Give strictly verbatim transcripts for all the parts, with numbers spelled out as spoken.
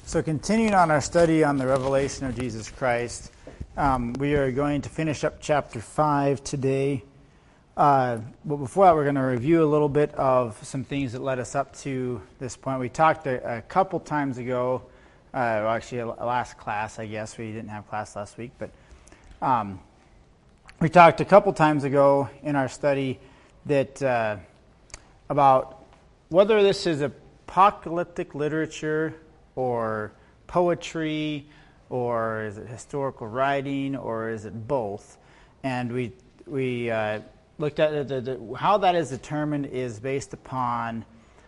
So continuing on our study on the revelation of Jesus Christ, um, we are going to finish up chapter five today. Uh, but before that, we're going to review a little bit of some things that led us up to this point. We talked a, a couple times ago, uh, well, actually a last class, I guess. We didn't have class last week, but um, we talked a couple times ago in our study that uh, about whether this is apocalyptic literature or poetry, or is it historical writing, or is it both? And we we uh, looked at the, the, how that is determined is based upon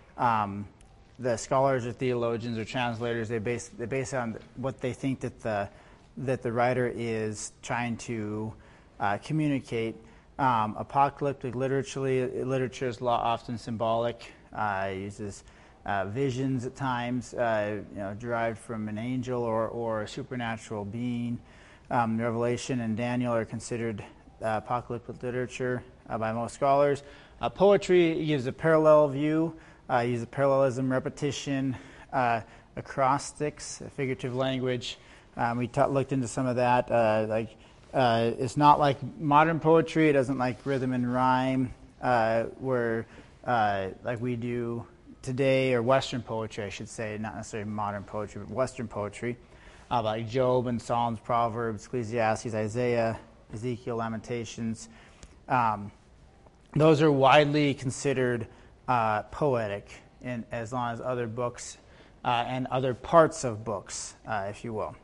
um, the scholars or theologians or translators. They base they base it on what they think that the that the writer is trying to uh, communicate. Um, apocalyptic literature literature is often symbolic. Uh, uses Uh, visions at times, uh, you know, derived from an angel or, or a supernatural being. Um, Revelation and Daniel are considered uh, apocalyptic literature uh, by most scholars. Uh, poetry gives a parallel view, uh, uses parallelism, repetition, uh, acrostics, figurative language. Um, we ta- looked into some of that. Uh, like uh, it's not like modern poetry. It doesn't like rhythm and rhyme, uh, where uh, like we do today, or Western poetry, I should say, not necessarily modern poetry, but Western poetry, uh, like Job and Psalms, Proverbs, Ecclesiastes, Isaiah, Ezekiel, Lamentations. Um, those are widely considered uh, poetic, in, as long as other books uh, and other parts of books, uh, if you will.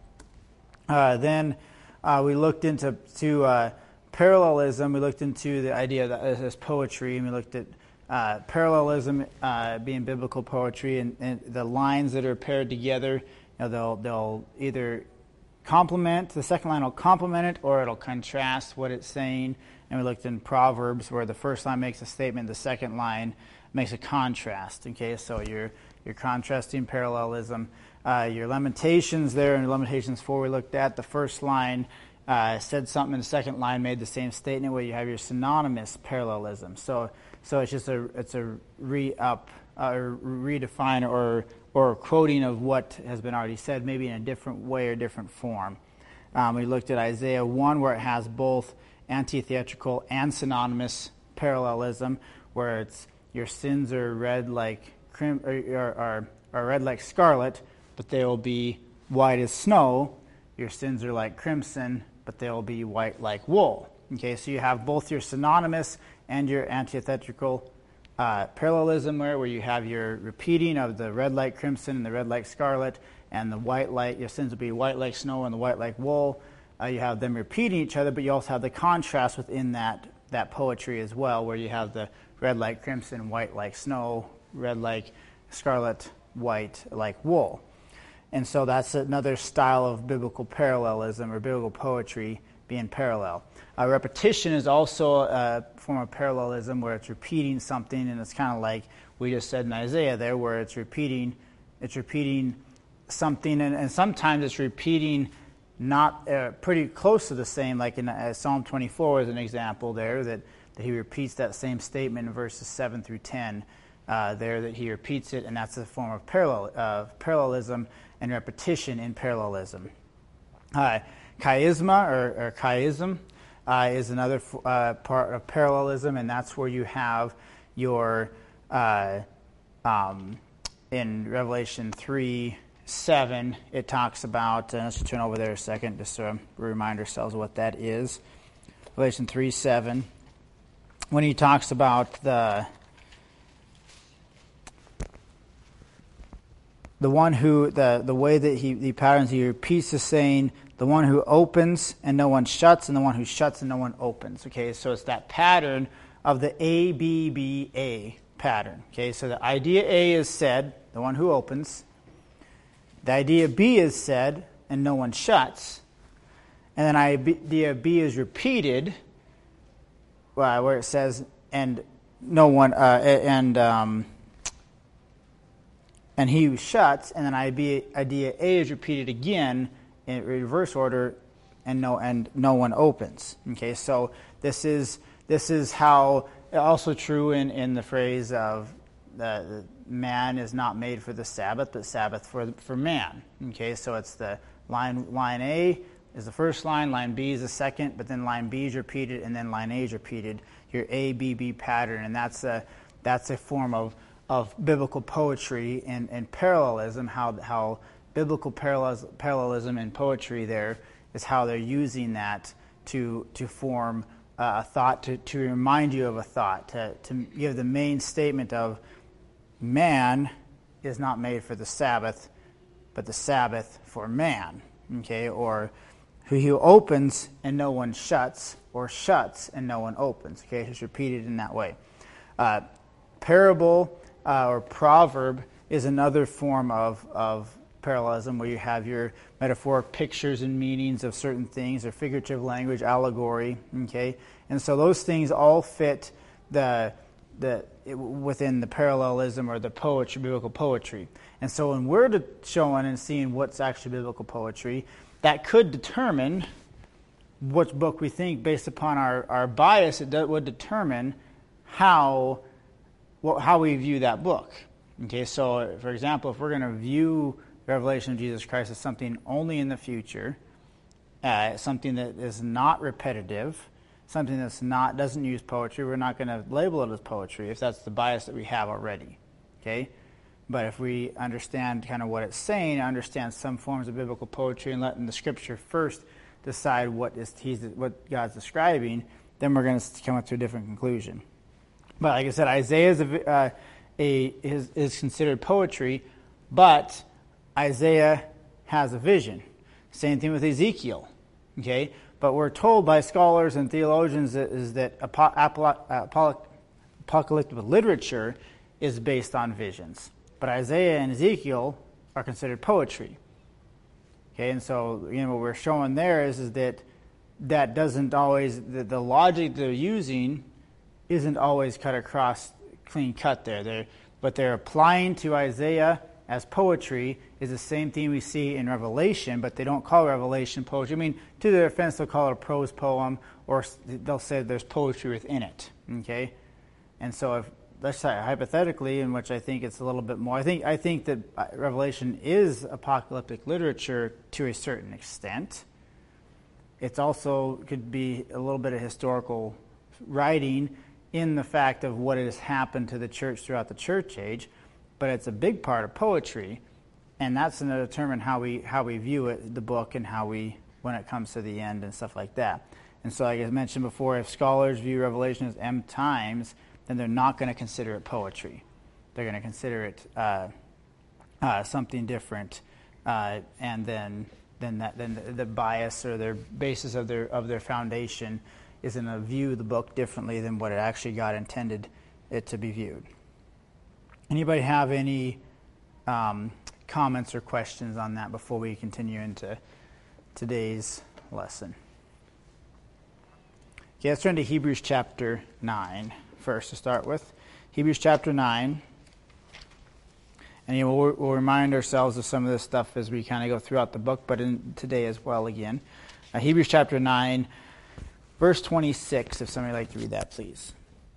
Uh, then uh, we looked into to, uh, parallelism. We looked into the idea that as poetry, and we looked at Uh, parallelism uh, being biblical poetry, and, and the lines that are paired together, you know, they'll they'll either complement, the second line will complement it, or it'll contrast what it's saying. And we looked in Proverbs where the first line makes a statement, the second line makes a contrast. Okay, so you're you're contrasting parallelism. Uh, your Lamentations there, in Lamentations four we looked at, the first line uh, said something, and the second line made the same statement, where you have your synonymous parallelism. So So it's just a it's a re-up, uh, redefine, or or quoting of what has been already said, maybe in a different way or different form. Um, we looked at Isaiah one, where it has both antitheatrical and synonymous parallelism, where it's your sins are red like crim or are are red like scarlet, but they will be white as snow. Your sins are like crimson, but they will be white like wool. Okay, so you have both your synonymous and your antithetical uh, parallelism there, where you have your repeating of the red like crimson and the red like scarlet, and the white like, your sins will be white like snow and the white like wool. Uh, you have them repeating each other, but you also have the contrast within that, that poetry as well, where you have the red like crimson, white like snow, red like scarlet, white like wool. And so that's another style of biblical parallelism, or biblical poetry being parallel. Uh, repetition is also a form of parallelism, where it's repeating something, and it's kind of like we just said in Isaiah there, where it's repeating, it's repeating something, and, and sometimes it's repeating not uh, pretty close to the same, like in uh, Psalm twenty-four is an example there, that, that he repeats that same statement in verses seven through ten uh, there, that he repeats it, and that's a form of parallel, uh, parallelism and repetition in parallelism. Uh, chiasma, or, or chiasm, Uh, is another uh, part of parallelism, and that's where you have your, uh, um, in Revelation three seven, it talks about, uh, let's turn over there a second just to remind ourselves what that is. Revelation three seven, when he talks about the the one who, the, the way that he, the patterns, he repeats the saying, the one who opens and no one shuts, and the one who shuts and no one opens. Okay, so it's that pattern of the A B B A pattern. Okay, so the idea A is said, the one who opens. The idea B is said, and no one shuts. And then idea B is repeated, uh, where it says, and no one, uh, and um, and he who shuts, and then idea, idea A is repeated again in reverse order, and no and no one opens. Okay, so this is this is how, also true in, in the phrase of the, the man is not made for the Sabbath, but Sabbath for for man. Okay, so it's the line line A is the first line, line B is the second, but then line B is repeated, and then line A is repeated. Your A B B pattern, and that's a that's a form of of biblical poetry and, and parallelism. How how biblical parallelism, parallelism in poetry there is how they're using that to to form Uh, a thought, to, to remind you of a thought, to, to give the main statement of man is not made for the Sabbath, but the Sabbath for man. Okay, or who he opens and no one shuts, or shuts and no one opens. Okay, it's repeated in that way. Uh, parable uh, or proverb is another form of of parallelism, where you have your metaphoric pictures and meanings of certain things, or figurative language, allegory. Okay, and so those things all fit the the it, within the parallelism or the poetry, biblical poetry. And so when we're to showing and seeing what's actually biblical poetry, that could determine which book we think, based upon our, our bias. It do, would determine how well, how we view that book. Okay, so for example, if we're going to view Revelation of Jesus Christ as something only in the future, uh, something that is not repetitive, something that's not doesn't use poetry, we're not going to label it as poetry if that's the bias that we have already. Okay, but if we understand kind of what it's saying, understand some forms of biblical poetry, and letting the Scripture first decide what is he's what God's describing, then we're going to come up to a different conclusion. But like I said, Isaiah is a, uh, a is, is considered poetry, but Isaiah has a vision. Same thing with Ezekiel. Okay, but we're told by scholars and theologians that is that apocalyptic literature is based on visions, but Isaiah and Ezekiel are considered poetry. Okay, and so you know what we're showing there is is that that doesn't always the, the logic they're using isn't always cut across clean cut there. They're, but they're applying to Isaiah as poetry is the same thing we see in Revelation, but they don't call Revelation poetry. I mean, to their offense, they'll call it a prose poem, or they'll say there's poetry within it. Okay, and so if let's say hypothetically, in which I think it's a little bit more, I think I think that Revelation is apocalyptic literature to a certain extent. It's also could be a little bit of historical writing in the fact of what has happened to the church throughout the church age. But it's a big part of poetry, and that's going to determine how we how we view it, the book, and how we when it comes to the end and stuff like that. And so, like I mentioned before, if scholars view Revelation as end times, then they're not going to consider it poetry. They're going to consider it uh, uh, something different, uh, and then then that then the, the bias or their basis of their of their foundation is going to view the book differently than what it actually God intended it to be viewed. Anybody have any um, comments or questions on that before we continue into today's lesson? Okay, let's turn to Hebrews chapter nine first to start with. Hebrews chapter nine. And you know, we'll, we'll remind ourselves of some of this stuff as we kind of go throughout the book, but in today as well again. Uh, Hebrews chapter nine, verse twenty-six, if somebody would like to read that, please.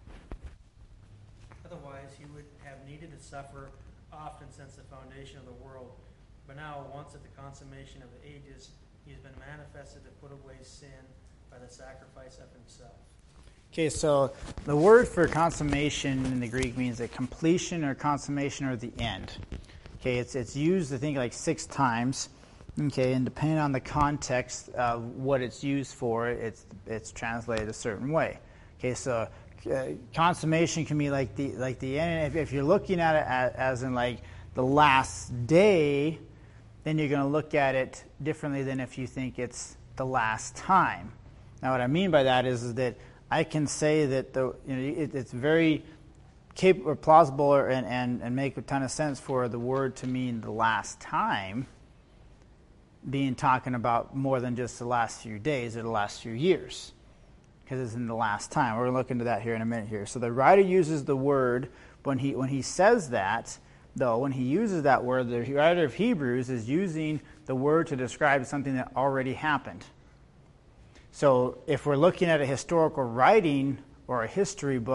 Suffer often since the foundation of the world, but now once at the consummation of the ages, he has been manifested to put away sin by the sacrifice of himself. Okay, so the word for consummation in the Greek means a completion or consummation or the end. Okay, it's it's used I think like six times. Okay, and depending on the context of what it's used for, it's it's translated a certain way. Okay, so. Uh, consummation can be like the like the end. If, if you're looking at it as, as in like the last day, then you're going to look at it differently than if you think it's the last time. Now, what I mean by that is, is that I can say that the you know it, it's very capable, or plausible, or, and, and and make a ton of sense for the word to mean the last time, being talking about more than just the last few days or the last few years. Because it's in the last time. We're going to look into that here in a minute here. So the writer uses the word, when he when he says that, though, when he uses that word, the writer of Hebrews is using the word to describe something that already happened. So if we're looking at a historical writing or a history book,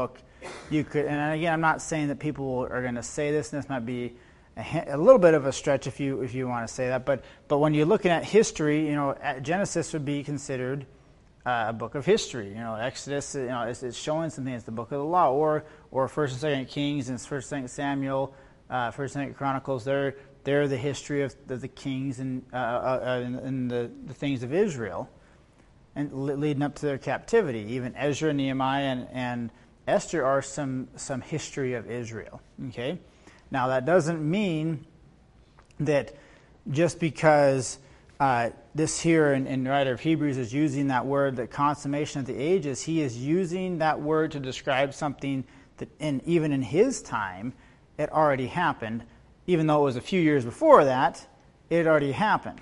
you could, and again, I'm not saying that people are going to say this, and this might be a, a little bit of a stretch if you if you want to say that, but but when you're looking at history, you know, Genesis would be considered uh, a book of history. You know, Exodus, you know, it's, it's showing something. It's the book of the law, or or First and Second Kings and First and Second Samuel, uh, First and Second Chronicles. They're they're the history of the, the kings and uh, uh, and, and the, the things of Israel, and leading up to their captivity. Even Ezra, Nehemiah, and, and Esther are some some history of Israel. Okay, now that doesn't mean that just because uh, this here in, in the writer of Hebrews is using that word, the consummation of the ages, he is using that word to describe something that, in even in his time, it already happened. Even though it was a few years before that, it already happened.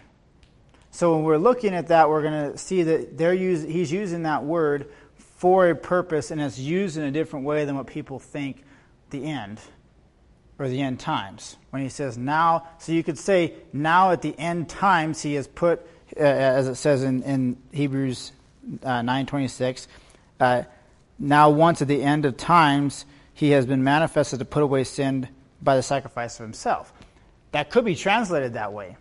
So when we're looking at that, we're going to see that they're use, he's using that word for a purpose, and it's used in a different way than what people think the end, or the end times. When he says now, so you could say now at the end times he has put, uh, as it says in, in Hebrews uh, nine twenty-six, uh, now once at the end of times he has been manifested to put away sin by the sacrifice of himself. That could be translated that way.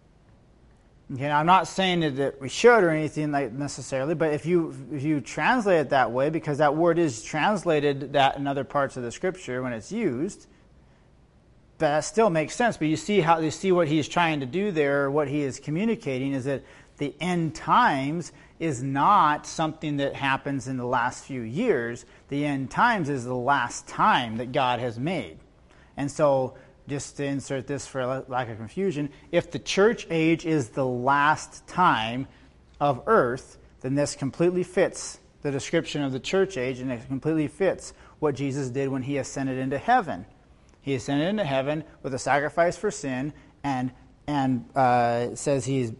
Okay, now I'm not saying that, that we should or anything like necessarily, but if you if you translate it that way, because that word is translated that in other parts of the Scripture when it's used, that still makes sense. But you see how you see what he's trying to do there, or what he is communicating is that the end times is not something that happens in the last few years. The end times is the last time that God has made. And so, just to insert this for lack of confusion, if the church age is the last time of earth, then this completely fits the description of the church age, and it completely fits what Jesus did when he ascended into heaven. He ascended into heaven with a sacrifice for sin, and and uh, it says he's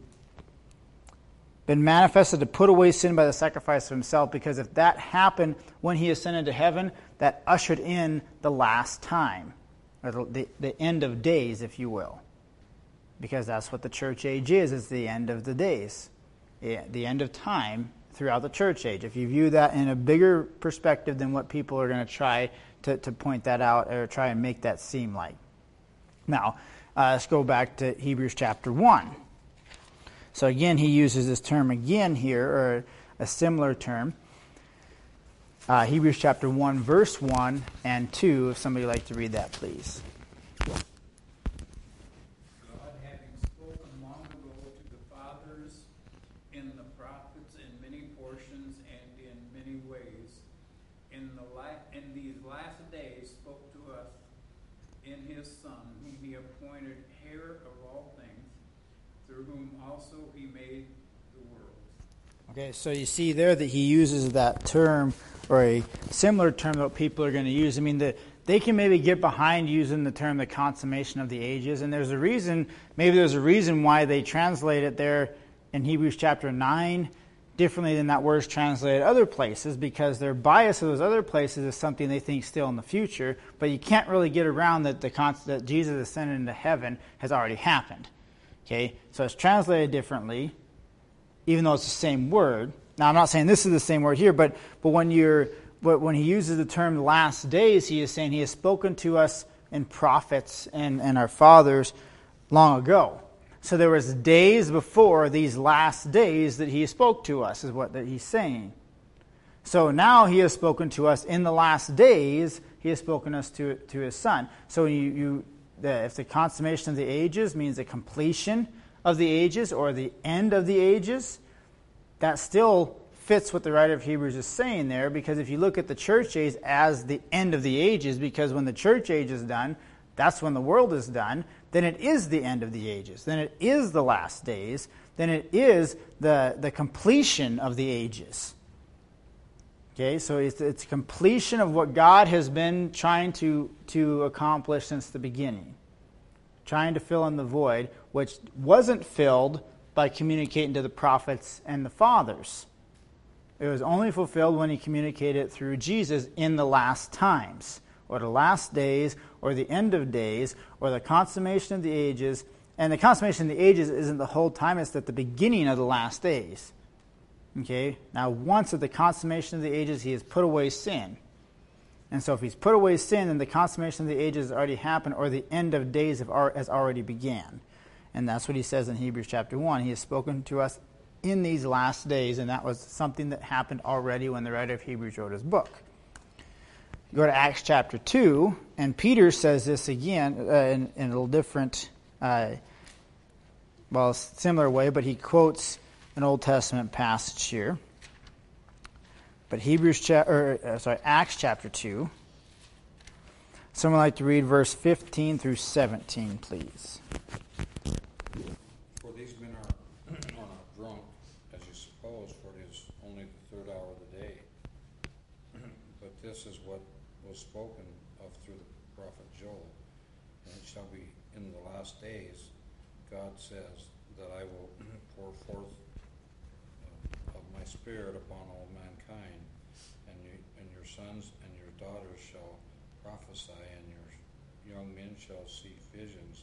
been manifested to put away sin by the sacrifice of himself, because if that happened when he ascended to heaven, that ushered in the last time. Or the, the, the end of days, if you will. Because that's what the church age is, is the end of the days. The end of time throughout the church age. If you view that in a bigger perspective than what people are going to try to, to point that out or try and make that seem like. Now, uh, let's go back to Hebrews chapter one. So again, he uses this term again here, or a similar term. Uh, Hebrews chapter one, verse one and two, if somebody would like to read that, please. God, having spoken long ago to the fathers in the prophets in many portions and in many ways, in the la- in these last days spoke to us in his Son, whom he appointed heir of all things, through whom also he made the world. Okay, so you see there that he uses that term, or a similar term that people are going to use. I mean, the, they can maybe get behind using the term the consummation of the ages, and there's a reason, maybe there's a reason why they translate it there in Hebrews chapter nine differently than that word's translated other places, because their bias of those other places is something they think still in the future, but you can't really get around that the that Jesus ascended into heaven has already happened. Okay, so it's translated differently, even though it's the same word. Now, I'm not saying this is the same word here, but but when you're but when he uses the term last days, he is saying he has spoken to us in prophets and, and our fathers long ago. So there was days before these last days that he spoke to us, is what that he's saying. So now he has spoken to us in the last days, he has spoken us to to his Son. So you, you the, if the consummation of the ages means the completion of the ages or the end of the ages, that still fits what the writer of Hebrews is saying there, because if you look at the church age as the end of the ages, because when the church age is done, that's when the world is done, then it is the end of the ages. Then it is the last days. Then it is the, the completion of the ages. Okay, so it's, it's completion of what God has been trying to, to accomplish since the beginning. Trying to fill in the void, which wasn't filled by communicating to the prophets and the fathers. It was only fulfilled when he communicated through Jesus in the last times, or the last days, or the end of days, or the consummation of the ages. And the consummation of the ages isn't the whole time, it's at the beginning of the last days. Okay? Now, once at the consummation of the ages, he has put away sin. And so if he's put away sin, then the consummation of the ages has already happened, or the end of days have, has already began. And that's what he says in Hebrews chapter one. He has spoken to us in these last days, and that was something that happened already when the writer of Hebrews wrote his book. Go to Acts chapter two, and Peter says this again uh, in, in a little different, uh, well, similar way, but he quotes an Old Testament passage here. But Hebrews, cha- or, uh, sorry, Acts chapter two. Someone like to read verse fifteen through seventeen, please. For these men are, are not drunk, as you suppose, for it is only the third hour of the day. But this is what was spoken of through the prophet Joel. And it shall be in the last days, God says, that I will pour forth uh, of my spirit upon all mankind, and you, and your sons and your daughters shall prophesy, and your young men shall see visions,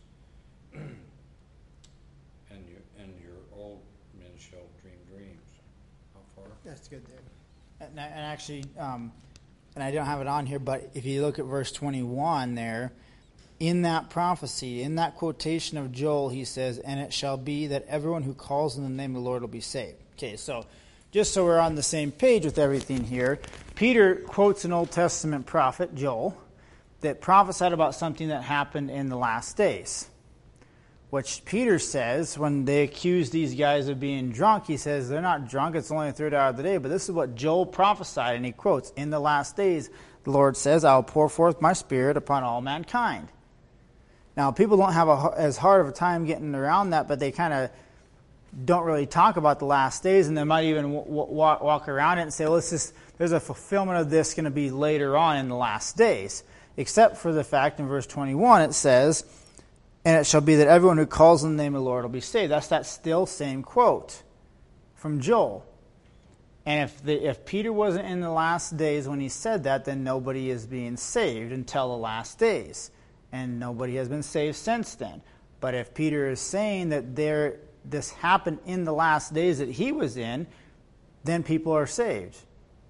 and you and your old men shall dream dreams. How far? That's good there. And, and actually, um, and I don't have it on here, but if you look at verse twenty-one there, in that prophecy, in that quotation of Joel, he says, and it shall be that everyone who calls in the name of the Lord will be saved. Okay, so just so we're on the same page with everything here, Peter quotes an Old Testament prophet, Joel, that prophesied about something that happened in the last days. Which Peter says, when they accuse these guys of being drunk, he says, they're not drunk, it's only the third hour of the day. But this is what Joel prophesied, and he quotes, in the last days, the Lord says, I will pour forth my spirit upon all mankind. Now, people don't have a, as hard of a time getting around that, but they kind of don't really talk about the last days, and they might even w- w- walk around it and say, well, this is, there's a fulfillment of this going to be later on in the last days. Except for the fact in verse twenty-one, it says, and it shall be that everyone who calls on the name of the Lord will be saved. That's that still same quote from Joel. And if the, if Peter wasn't in the last days when he said that, then nobody is being saved until the last days. And nobody has been saved since then. But if Peter is saying that there this happened in the last days that he was in, then people are saved.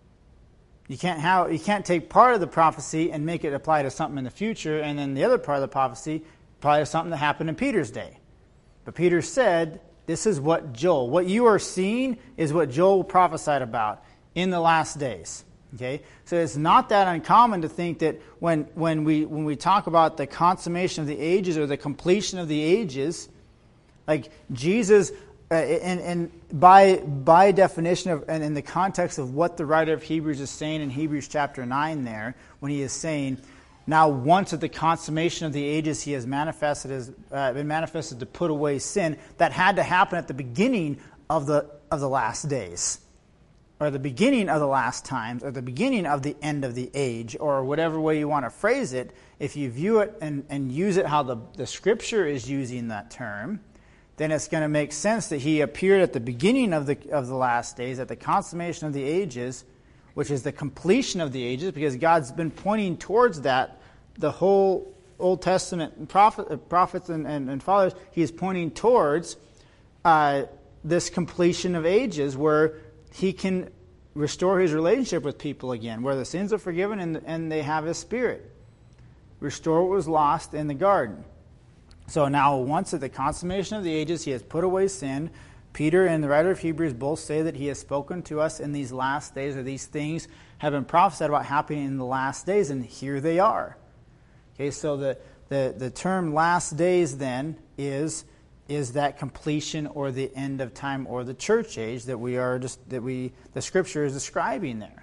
You can't have, you can't take part of the prophecy and make it apply to something in the future, and then the other part of the prophecy apply to something that happened in Peter's day. But Peter said, this is what Joel, what you are seeing is what Joel prophesied about in the last days. Okay? So it's not that uncommon to think that when, when we when we talk about the consummation of the ages or the completion of the ages, like Jesus, uh, and, and by by definition of, and in the context of what the writer of Hebrews is saying in Hebrews chapter nine there, when he is saying, now once at the consummation of the ages he has manifested as uh, been manifested to put away sin, that had to happen at the beginning of the of the last days, or the beginning of the last times, or the beginning of the end of the age, or whatever way you want to phrase it. If you view it and, and use it how the, the Scripture is using that term, then it's going to make sense that he appeared at the beginning of the of the last days, at the consummation of the ages, which is the completion of the ages, because God's been pointing towards that. The whole Old Testament prophet, prophets and, and, and fathers, he is pointing towards uh, this completion of ages where he can restore his relationship with people again, where the sins are forgiven and, and they have his Spirit. Restore what was lost in the garden. So now, once at the consummation of the ages, he has put away sin. Peter and the writer of Hebrews both say that he has spoken to us in these last days, or these things have been prophesied about happening in the last days, and here they are. Okay, so the, the, the term last days then is is that completion or the end of time or the church age that we are just that we the Scripture is describing there.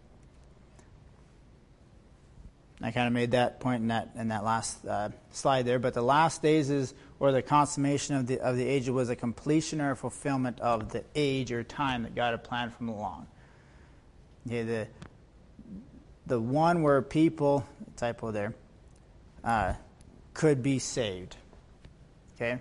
I kind of made that point in that in that last uh, slide there, but the last days is, or the consummation of the of the age, was a completion or a fulfillment of the age or time that God had planned from along. Okay, the the one where people, typo there, uh, could be saved. Okay.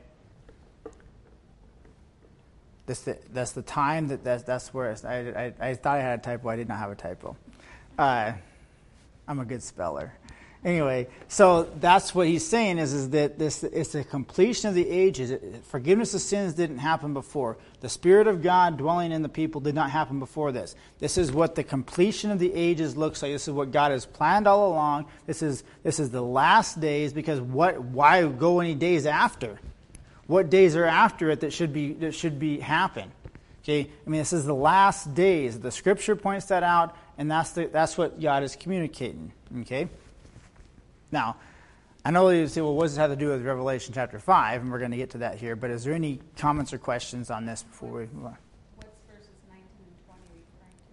That's the, that's the time that that's, that's where it's, I, I I thought I had a typo. I did not have a typo. Uh, I'm a good speller. Anyway, so that's what he's saying is, is that this it's the completion of the ages. Forgiveness of sins didn't happen before. The Spirit of God dwelling in the people did not happen before this. This is what the completion of the ages looks like. This is what God has planned all along. This is this is the last days, because what why go any days after? What days are after it that should be that should be happen? Okay, I mean, this is the last days. The Scripture points that out, and that's the that's what God is communicating. Okay. Now, I know you say, well, what does it have to do with Revelation chapter five? And we're going to get to that here. But is there any comments or questions on this before we move on? What's verses nineteen and twenty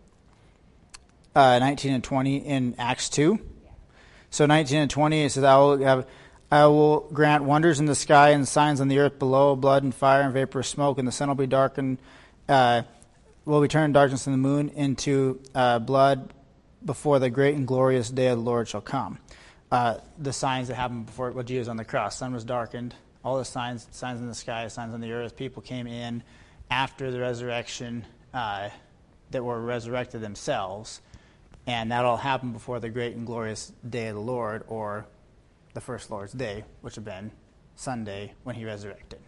referring to? Uh, nineteen and twenty in Acts two. Yeah. So nineteen and twenty, it says, I will, have, I will grant wonders in the sky and signs on the earth below, blood and fire and vapor of smoke, and the sun will be darkened, uh, will be turned darkness in the moon into uh, blood before the great and glorious day of the Lord shall come. Uh, the signs that happened before well, Jesus on the cross. Sun was darkened. All the signs, signs in the sky, signs on the earth. People came in after the resurrection uh, that were resurrected themselves. And that all happened before the great and glorious day of the Lord, or the first Lord's Day, which would have been Sunday when he resurrected.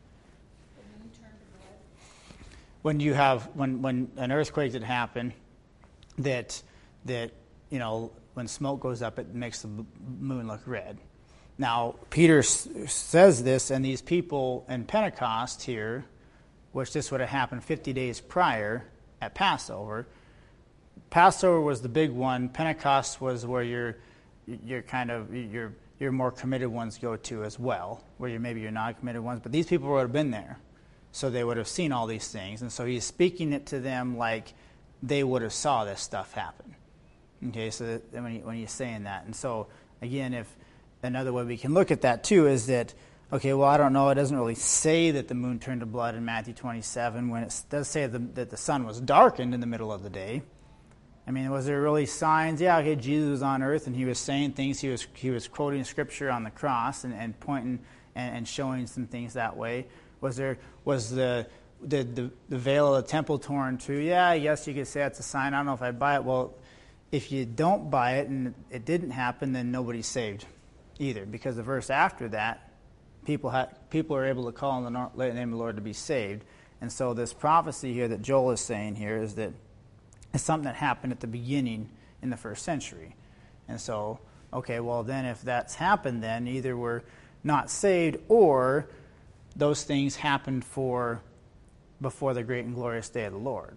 The moon turned to blood. When you have, when, when an earthquake had happened, that, that, you know, when smoke goes up, it makes the moon look red. Now, Peter s- says this, and these people in Pentecost here, which this would have happened fifty days prior at Passover. Passover was the big one. Pentecost was where your your kind of your your more committed ones go to as well, where you maybe your non-committed ones. But these people would have been there, so they would have seen all these things, and so he's speaking it to them like they would have saw this stuff happen. Okay, so that when, he, when he's saying that. And so, again, if another way we can look at that, too, is that, okay, well, I don't know, it doesn't really say that the moon turned to blood in Matthew twenty-seven, when it does say the, that the sun was darkened in the middle of the day. I mean, was there really signs? Yeah, okay, Jesus was on earth, and he was saying things. He was he was quoting Scripture on the cross and, and pointing and, and showing some things that way. Was there, was the... Did the, the veil of the temple torn too? Yeah, I guess you could say that's a sign. I don't know if I'd buy it. Well, if you don't buy it and it didn't happen, then nobody's saved either, because the verse after that, people ha- people are able to call on the name of the Lord to be saved. And so this prophecy here that Joel is saying here is that it's something that happened at the beginning in the first century. And so, okay, well then if that's happened, then either we're not saved or those things happened for before the great and glorious day of the Lord.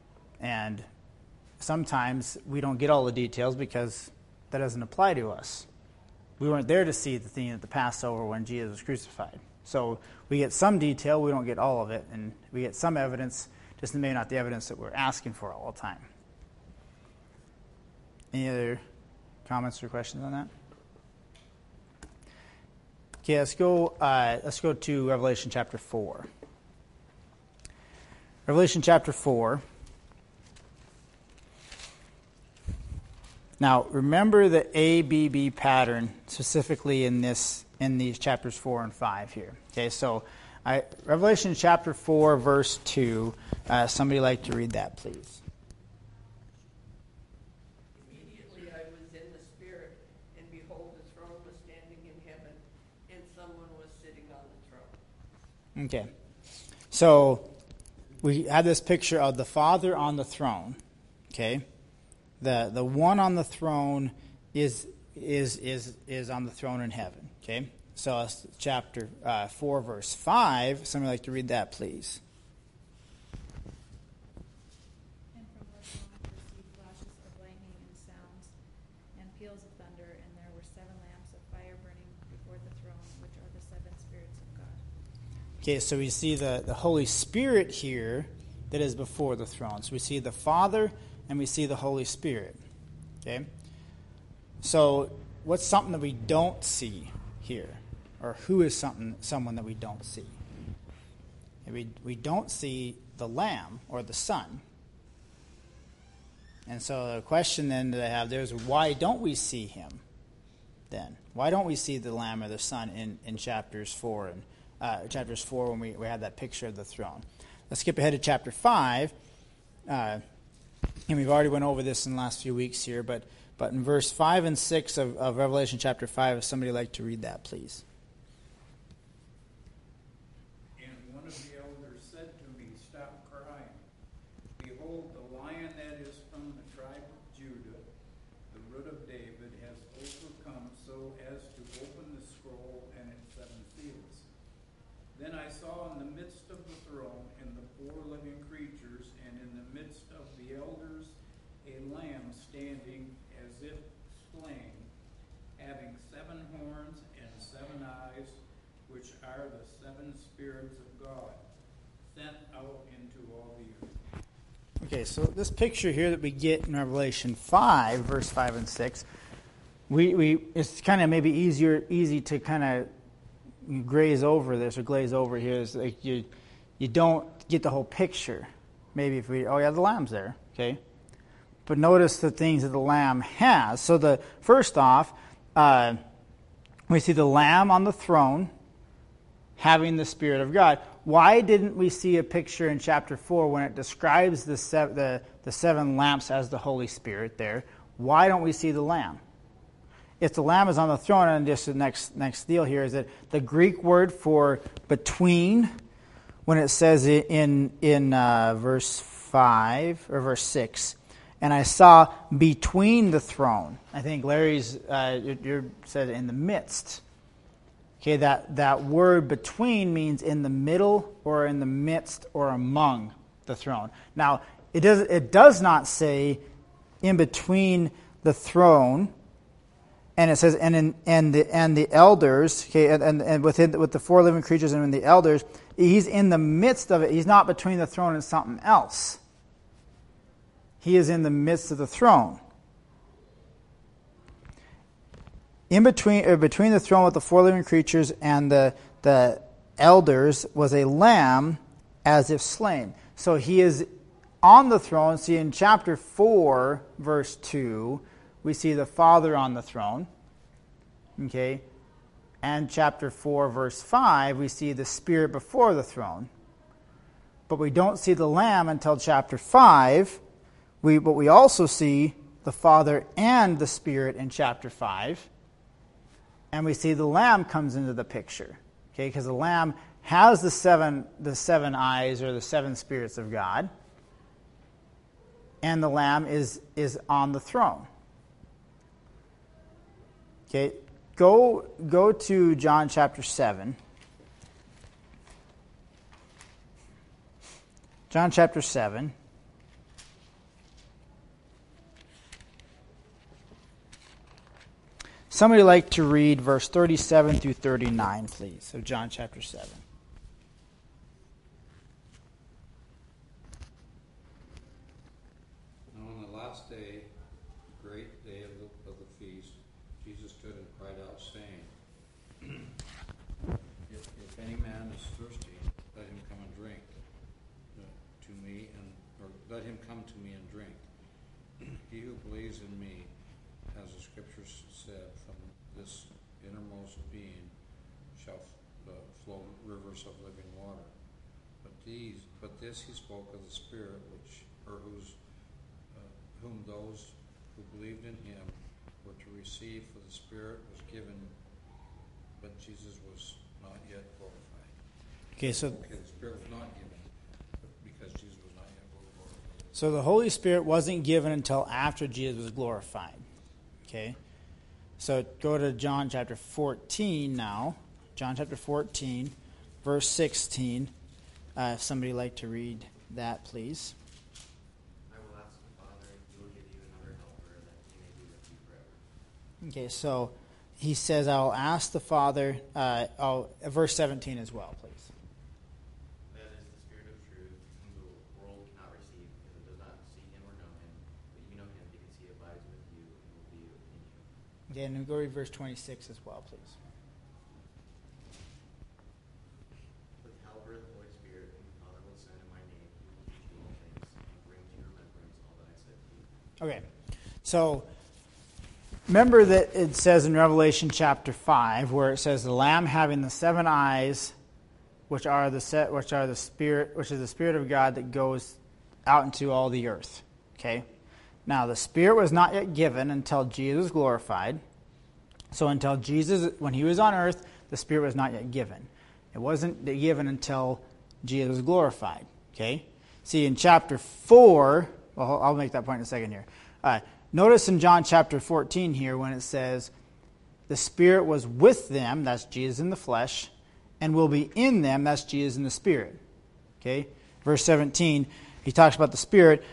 And sometimes we don't get all the details because that doesn't apply to us. We weren't there to see the thing at the Passover when Jesus was crucified. So we get some detail, we don't get all of it, and we get some evidence, just maybe not the evidence that we're asking for all the time. Any other comments or questions on that? Okay, let's go. Uh, let's go to Revelation chapter four. Revelation chapter four. Now, remember the A B B pattern specifically in this in these chapters four and five here. Okay, so I, Revelation chapter four, verse two. Uh, somebody like to read that, please. Immediately I was in the Spirit, and behold, the throne was standing in heaven, and someone was sitting on the throne. Okay, so we have this picture of the Father on the throne. Okay. The the one on the throne is is is is on the throne in heaven. Okay, so it's chapter uh, four, verse five. Somebody like to read that, please. And from where I perceived flashes of lightning and sounds and peals of thunder, and there were seven lamps of fire burning before the throne, which are the seven spirits of God. Okay, so we see the, the Holy Spirit here that is before the throne. So we see the Father and we see the Holy Spirit. Okay? So what's something that we don't see here? Or who is something someone that we don't see? We we don't see the Lamb or the Son. And so the question then that I have there is, why don't we see him then? Why don't we see the Lamb or the Son in, in chapters four and uh, chapters four when we, we had that picture of the throne? Let's skip ahead to chapter five. Uh, and we've already went over this in the last few weeks here, but But in verse five and six of, of Revelation chapter five, if somebody would like to read that, please. And one of the elders said to me, Stop crying. Behold, the lion that is from the tribe of Judah, the root of David, has overcome so as to open the scroll and its seven seals. Then I saw in the midst of the throne and the four living creatures, and in the midst of the elders, a lamb standing as if slain, having seven horns and seven eyes, which are the seven spirits of God, sent out into all the earth. Okay, so this picture here that we get in Revelation five, verse five and six, we, we it's kind of maybe easier easy to kind of graze over this or glaze over here. It's like you you don't get the whole picture. Maybe if we, oh yeah, the lamb's there, okay? But notice the things that the lamb has. So the first off, uh, we see the lamb on the throne having the Spirit of God. Why didn't we see a picture in chapter four when it describes the, sev- the, the seven lamps as the Holy Spirit there? Why don't we see the lamb? If the lamb is on the throne, and just the next, next deal here is that the Greek word for between, when it says in, in uh, verse five or verse six, and I saw between the throne. I think Larry's uh, you, you said in the midst. Okay, that, that word between means in the middle or in the midst or among the throne. Now, it does it does not say in between the throne, and it says and in, and the and the elders. Okay, and, and, and within with the four living creatures and in the elders, he's in the midst of it. He's not between the throne and something else. He is in the midst of the throne. In between, or between the throne with the four living creatures and the the elders was a lamb as if slain. So he is on the throne. See, in chapter four, verse two, we see the Father on the throne. Okay? And chapter four, verse five, we see the Spirit before the throne. But we don't see the Lamb until chapter five. We, but we also see the Father and the Spirit in chapter five. And we see the Lamb comes into the picture. Okay, because the Lamb has the seven, the seven eyes or the seven spirits of God. And the Lamb is, is on the throne. Okay, go, go to John chapter seven. John chapter seven. Somebody like to read verse thirty-seven through thirty-nine, please, of John chapter seven. Now on the last day, the great day of the, of the feast, Jesus stood and cried out, saying, if, if any man is thirsty, let him come and drink uh, to me, and or let him come to me and drink. He who believes in me, as the Scriptures said, from this innermost being shall uh, flow rivers of living water. But these, but this he spoke of the Spirit, which or whose, uh, whom those who believed in him were to receive. For the Spirit was given, but Jesus was not yet glorified. Okay, so okay, the Spirit was not given because Jesus was not yet glorified. So the Holy Spirit wasn't given until after Jesus was glorified. Okay? So go to John chapter fourteen now. John chapter fourteen, verse sixteen. Uh, if somebody would like to read that, please. I will ask the Father, and he will give you another helper, that he may be with you forever. Okay, so he says, I will ask the Father, uh, oh, verse seventeen as well, please. That is the Spirit of truth, whom the world cannot receive, because it does not see him or know him, but you know him, because he abides with you and will be in you. Okay, and go read verse twenty-six as well, please. With the helper, the Holy Spirit, whom the Father will send in my name, he will teach you all things, and bring to your remembrance all that I said to you. Okay, so remember that it says in Revelation chapter five, where it says the Lamb having the seven eyes, which are the set, which are the Spirit, which is the Spirit of God that goes out into all the earth. Okay, Now, the Spirit was not yet given until Jesus was glorified. So until Jesus, when he was on earth, the Spirit was not yet given. It wasn't given until Jesus was glorified. Okay? See, in chapter four, well, I'll make that point in a second here. Uh, notice in John chapter fourteen here when it says, the Spirit was with them, that's Jesus in the flesh, and will be in them, that's Jesus in the Spirit. Okay? Verse seventeen, he talks about the Spirit,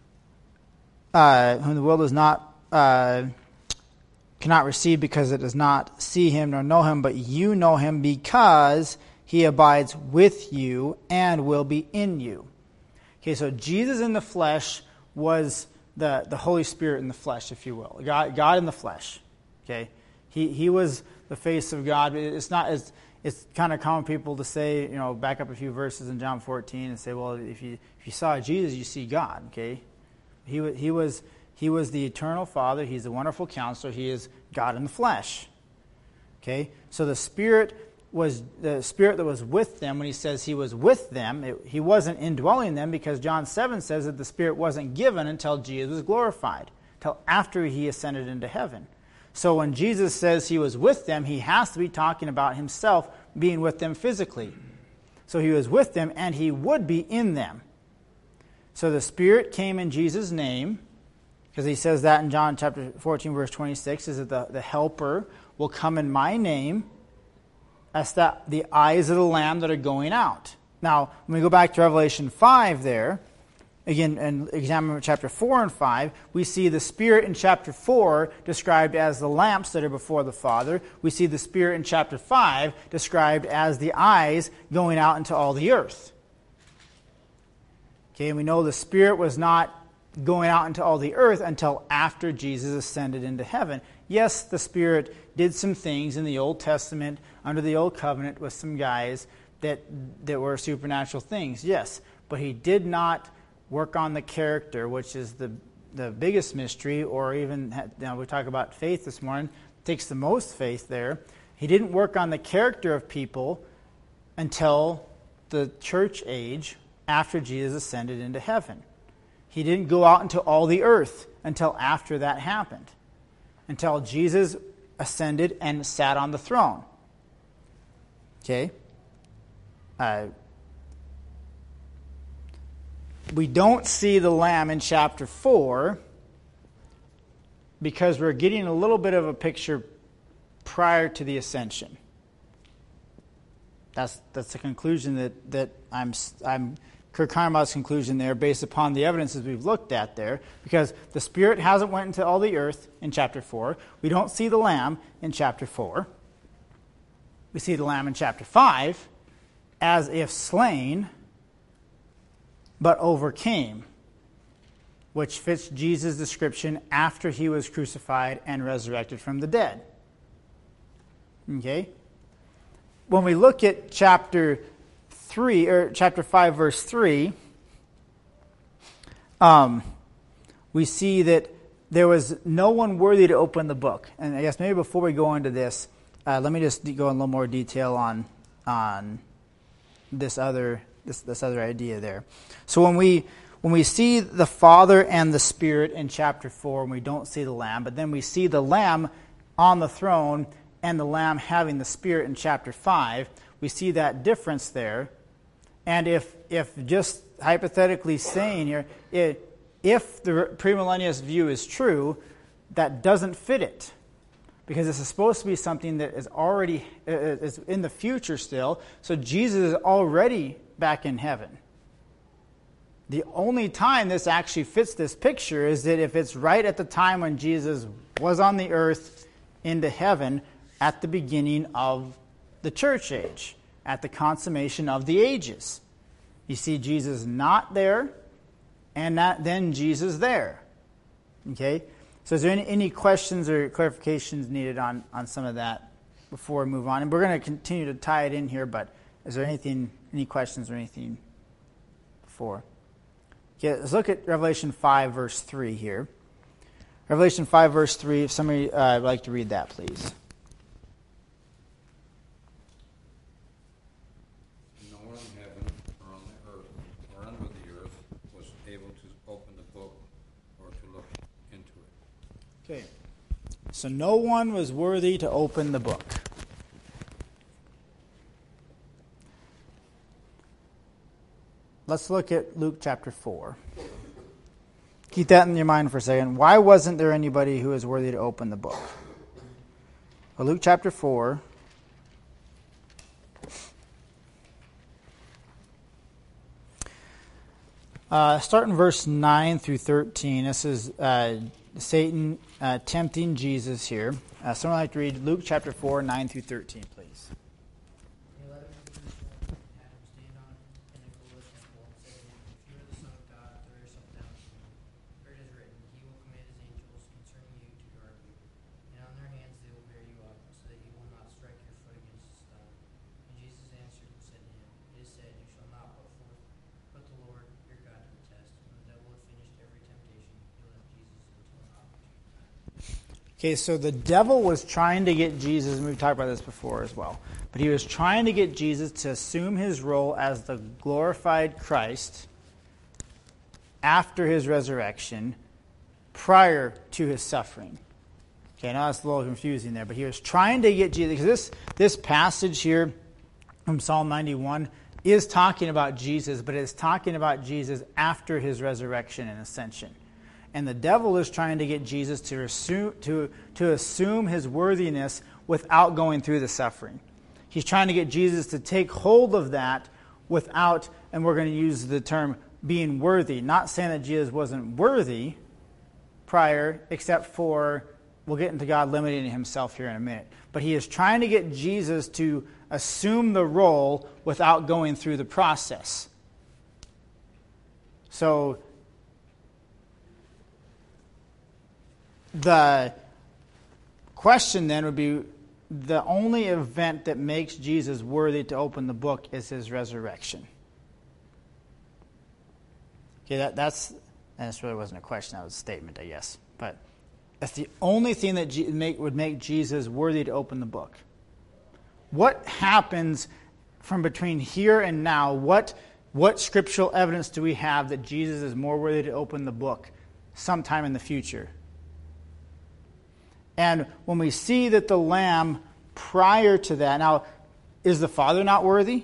uh, whom the world does not, uh, cannot receive because it does not see him nor know him, but you know him because he abides with you and will be in you. Okay, so Jesus in the flesh was the, the Holy Spirit in the flesh, if you will. God, God in the flesh. Okay? He he was the face of God. It's not as it's kind of common people to say, you know, back up a few verses in John fourteen and say, well, if you if you saw Jesus, you see God. Okay, he he was he was the eternal Father. He's the wonderful Counselor. He is God in the flesh. Okay, so the Spirit was the Spirit that was with them. When he says he was with them, it, he wasn't indwelling them because John seven says that the Spirit wasn't given until Jesus was glorified, until after he ascended into heaven. So when Jesus says he was with them, he has to be talking about himself being with them physically. So he was with them and he would be in them. So the Spirit came in Jesus' name, because he says that in John chapter fourteen, verse twenty-six, is that the, the Helper will come in my name. That's that, the eyes of the Lamb that are going out. Now, when we go back to Revelation five there, again, and examine chapter four and five, we see the Spirit in chapter four described as the lamps that are before the Father. We see the Spirit in chapter five described as the eyes going out into all the earth. Okay, and we know the Spirit was not going out into all the earth until after Jesus ascended into heaven. Yes, the Spirit did some things in the Old Testament, under the Old Covenant, with some guys that, that were supernatural things, yes. But he did not work on the character, which is the the biggest mystery, or even, you know, we talk about faith this morning, it takes the most faith there. He didn't work on the character of people until the church age, after Jesus ascended into heaven. He didn't go out into all the earth until after that happened, until Jesus ascended and sat on the throne. Okay? Uh, we don't see the Lamb in chapter four because we're getting a little bit of a picture prior to the ascension. That's that's the conclusion that, that I'm I'm Kirk Heimbaugh's conclusion there, based upon the evidences we've looked at there, because the Spirit hasn't went into all the earth in chapter four. We don't see the Lamb in chapter four. We see the Lamb in chapter five as if slain, but overcame, which fits Jesus' description after he was crucified and resurrected from the dead. Okay? When we look at chapter three, or chapter five, verse three, um, we see that there was no one worthy to open the book. And I guess maybe before we go into this, uh, let me just go in a little more detail on on this other this this other idea there. So when we when we see the Father and the Spirit in chapter four, and we don't see the Lamb, but then we see the Lamb on the throne and the Lamb having the Spirit in chapter five, we see that difference there. And if if just hypothetically saying here, it, if the premillennialist view is true, that doesn't fit it. Because this is supposed to be something that is already is in the future still. So Jesus is already back in heaven. The only time this actually fits this picture is that if it's right at the time when Jesus was on the earth into heaven at the beginning of the church age, at the consummation of the ages. You see Jesus not there, and not then Jesus there. Okay? So is there any, any questions or clarifications needed on, on some of that before we move on? And we're going to continue to tie it in here, but is there anything, any questions or anything before? Okay, let's look at Revelation five, verse three here. Revelation five, verse three, if somebody uh, would like to read that, please. No one in heaven or on the earth or under the earth was able to open the book or to look So no one was worthy to open the book. Let's look at Luke chapter four. Keep that in your mind for a second. Why wasn't there anybody who was worthy to open the book? Well, Luke chapter four. Uh, start in verse nine through thirteen. This is uh, Satan uh, tempting Jesus here. Uh, someone like to read Luke chapter four, nine through thirteen, please. He led him to Jerusalem and had him stand on the pinnacle of the temple and said to him, If you are the Son of God, throw yourself down to me. For it is written, He will command His angels concerning you to guard you, and on their hands they will bear you up, so that you will not strike your foot against a stone. And Jesus answered and said to him, It is said, You shall not put forth put the Lord your God to the test. When the devil had finished every temptation, he left Jesus until an opportune time. Okay, so the devil was trying to get Jesus, and we've talked about this before as well, but he was trying to get Jesus to assume his role as the glorified Christ after his resurrection, prior to his suffering. Okay, I know that's a little confusing there, but he was trying to get Jesus, because this, this passage here from Psalm ninety-one is talking about Jesus, but it's talking about Jesus after his resurrection and ascension. And the devil is trying to get Jesus to assume, to, to assume his worthiness without going through the suffering. He's trying to get Jesus to take hold of that without, and we're going to use the term being worthy. Not saying that Jesus wasn't worthy prior, except for, we'll get into God limiting himself here in a minute. But he is trying to get Jesus to assume the role without going through the process. So, the question then would be, the only event that makes Jesus worthy to open the book is his resurrection. Okay, that, that's, and this really wasn't a question, that was a statement, I guess. But that's the only thing that G, make, would make Jesus worthy to open the book. What happens from between here and now? What, what scriptural evidence do we have that Jesus is more worthy to open the book sometime in the future? And when we see that the Lamb prior to that, now, is the Father not worthy?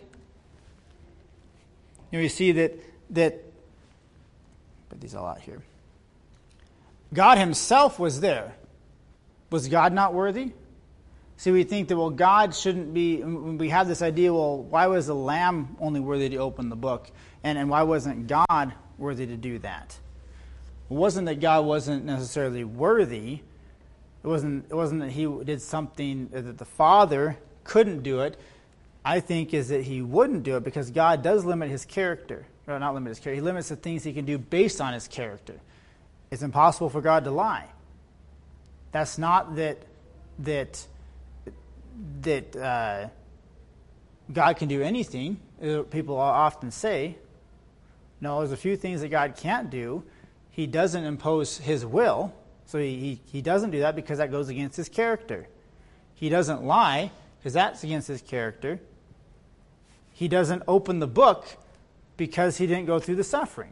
And we see that, that, put these all out here. God himself was there. Was God not worthy? See, we think that, well, God shouldn't be, we have this idea, well, why was the Lamb only worthy to open the book? And, and why wasn't God worthy to do that? It wasn't that God wasn't necessarily worthy. It wasn't, it wasn't that he did something that the Father couldn't do it. I think is that he wouldn't do it because God does limit his character. Or not limit his character. He limits the things he can do based on his character. It's impossible for God to lie. That's not that that that uh, God can do anything. People often say, no, there's a few things that God can't do. He doesn't impose his will. So he, he, he doesn't do that because that goes against his character. He doesn't lie because that's against his character. He doesn't open the book because he didn't go through the suffering.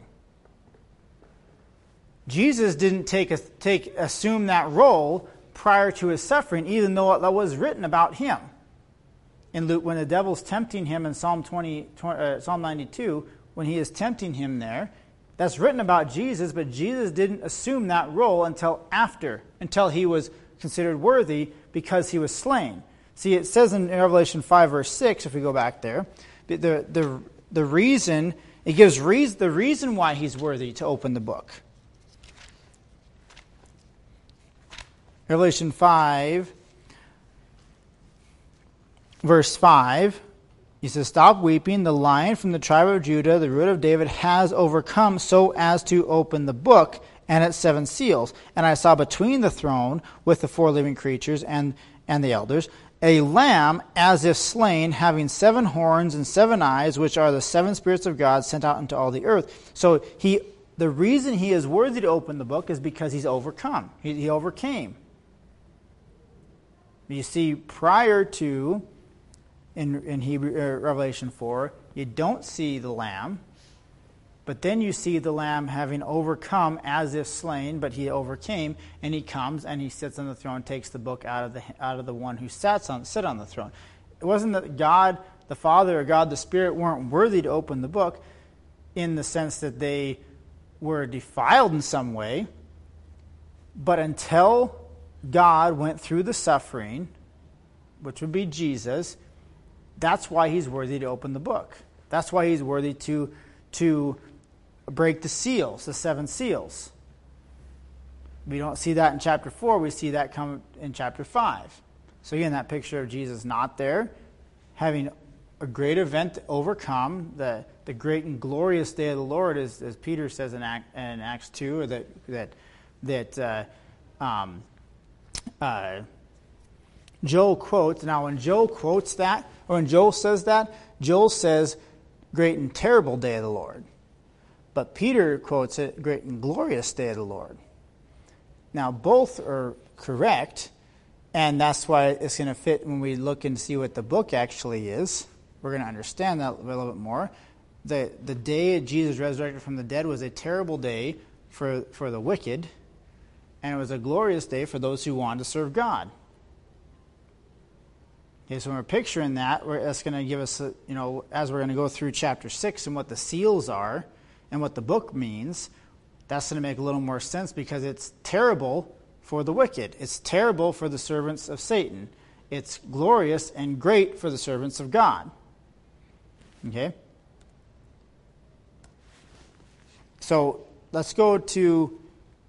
Jesus didn't take a, take assume that role prior to his suffering, even though that was written about him. In Luke, when the devil's tempting him in Psalm twenty, uh, Psalm ninety-two, when he is tempting him there, that's written about Jesus, but Jesus didn't assume that role until after, until he was considered worthy because he was slain. See, it says in Revelation five, verse six, if we go back there, the the the reason, it gives reason, the reason why he's worthy to open the book. Revelation five, verse five, he says, "Stop weeping, the Lion from the tribe of Judah, the root of David, has overcome so as to open the book and its seven seals. And I saw between the throne with the four living creatures and, and the elders, a lamb as if slain, having seven horns and seven eyes, which are the seven spirits of God sent out into all the earth." So he, the reason he is worthy to open the book is because he's overcome. He, he overcame. You see, prior to, in, in Hebrew, uh, Revelation four, you don't see the Lamb. But then you see the Lamb having overcome as if slain, but he overcame, and he comes and he sits on the throne, takes the book out of the out of the one who sat on sit on the throne. It wasn't that God the Father or God the Spirit weren't worthy to open the book in the sense that they were defiled in some way, but until God went through the suffering, which would be Jesus, that's why he's worthy to open the book. That's why he's worthy to to break the seals, the seven seals. We don't see that in chapter four. We see that come in chapter five. So again, that picture of Jesus not there, having a great event to overcome, the, the great and glorious day of the Lord, as, as Peter says in, Act, in Acts two, or that that that uh, um, uh, Joel quotes. Now, when Joel quotes that, or when Joel says that, Joel says, great and terrible day of the Lord. But Peter quotes it, great and glorious day of the Lord. Now, both are correct, and that's why it's going to fit when we look and see what the book actually is. We're going to understand that a little bit more. The, the day Jesus resurrected from the dead was a terrible day for, for the wicked, and it was a glorious day for those who wanted to serve God. Okay, so when we're picturing that, we're, that's going to give us, a, you know, as we're going to go through chapter six and what the seals are and what the book means, that's going to make a little more sense because it's terrible for the wicked. It's terrible for the servants of Satan. It's glorious and great for the servants of God. Okay? So let's go to